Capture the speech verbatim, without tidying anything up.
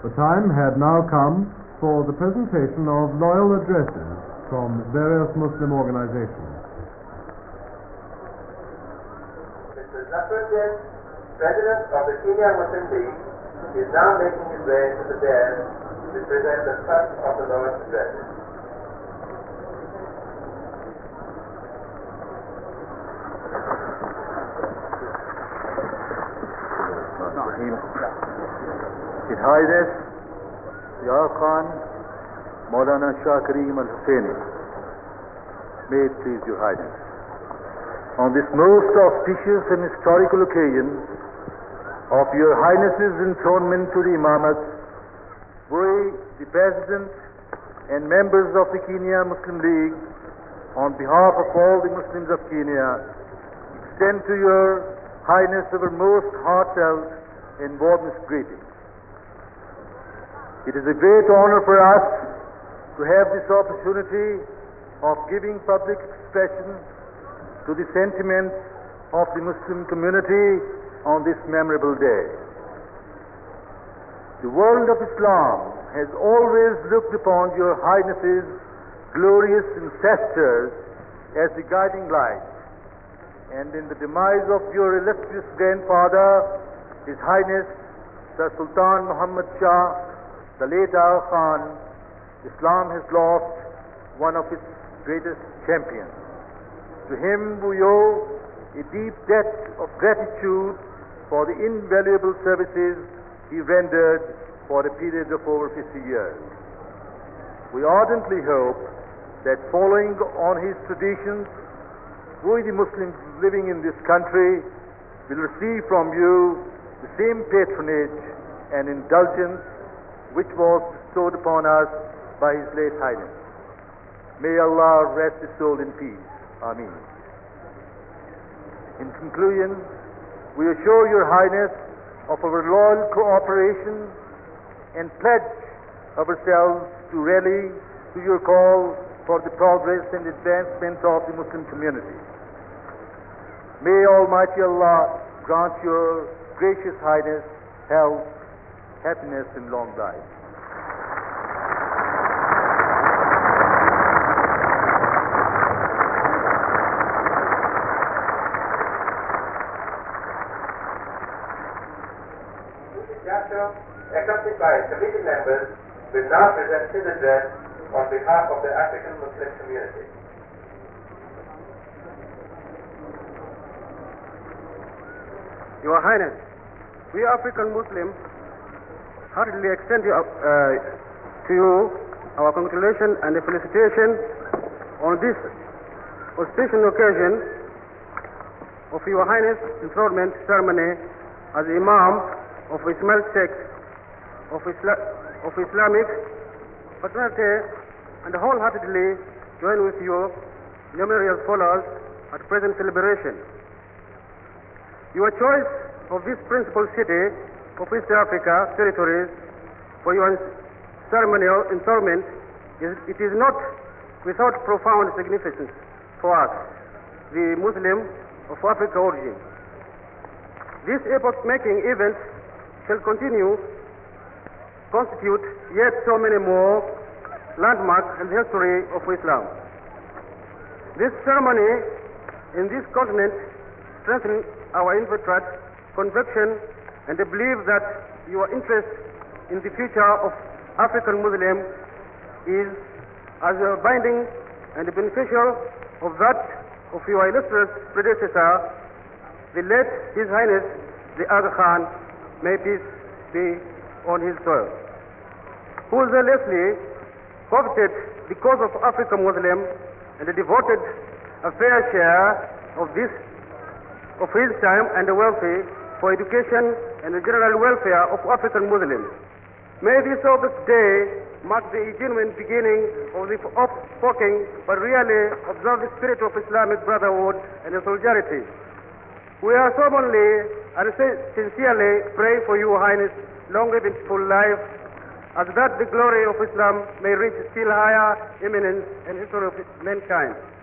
The time had now come for the presentation of loyal addresses from various Muslim organizations. Mister Zafruddin, President of the Kenya Muslim League, is now making his way to the dais to present the first of the Lord's addresses. His Highness Yahya Khan Maulana Shah Karim Al-Husseini, may it please Your Highness, on this most auspicious and historical occasion of Your Highness's enthronement to the Imamat, we, the President and members of the Kenya Muslim League, on behalf of all the Muslims of Kenya, extend to Your Highness our most heartfelt and warmest greetings. It is a great honor for us to have this opportunity of giving public expression to the sentiments of the Muslim community on this memorable day. The world of Islam has always looked upon Your Highness's glorious ancestors as the guiding light, and in the demise of your illustrious grandfather, His Highness Sir Sultan Muhammad Shah, the late Aga Khan, Islam has lost one of its greatest champions. To him we owe a deep debt of gratitude for the invaluable services he rendered for a period of over fifty years. We ardently hope that following on his traditions, we the Muslims living in this country will receive from you the same patronage and indulgence which was bestowed upon us by His late Highness. May Allah rest his soul in peace. Ameen. In conclusion, we assure Your Highness of our loyal cooperation and pledge ourselves to rally to your call for the progress and advancement of the Muslim community. May Almighty Allah grant Your gracious Highness health, happiness, and long life. Accompanied by committee members, will now present his address on behalf of the African Muslim community. Your Highness, we African Muslims heartily extend you, uh, to you our congratulations and felicitation on this auspicious occasion of Your Highness enthronement ceremony as Imam of Ismail sect of, Isla of Islamic fraternity, and wholeheartedly join with your numerous followers at present celebration. Your choice of this principal city of East Africa territories for your ceremonial enthronement is, it is not without profound significance for us, the Muslim of Africa origin. This epoch-making event shall continue constitute yet so many more landmarks in the history of Islam. This ceremony in this continent strengthens our inveterate conviction and the belief that your interest in the future of African Muslims is as binding and beneficial of that of your illustrious predecessor, the late His Highness the Aga Khan, may peace be on his soil, who zealously coveted the cause of African Muslims and devoted a fair share of this of his time and wealthy for education and the general welfare of African Muslims. May this August day mark the genuine beginning of the outspoken but really observed spirit of Islamic brotherhood and solidarity. We are solemnly and sincerely pray for Your Highness long and full life, as that the glory of Islam may reach still higher eminence in history of mankind.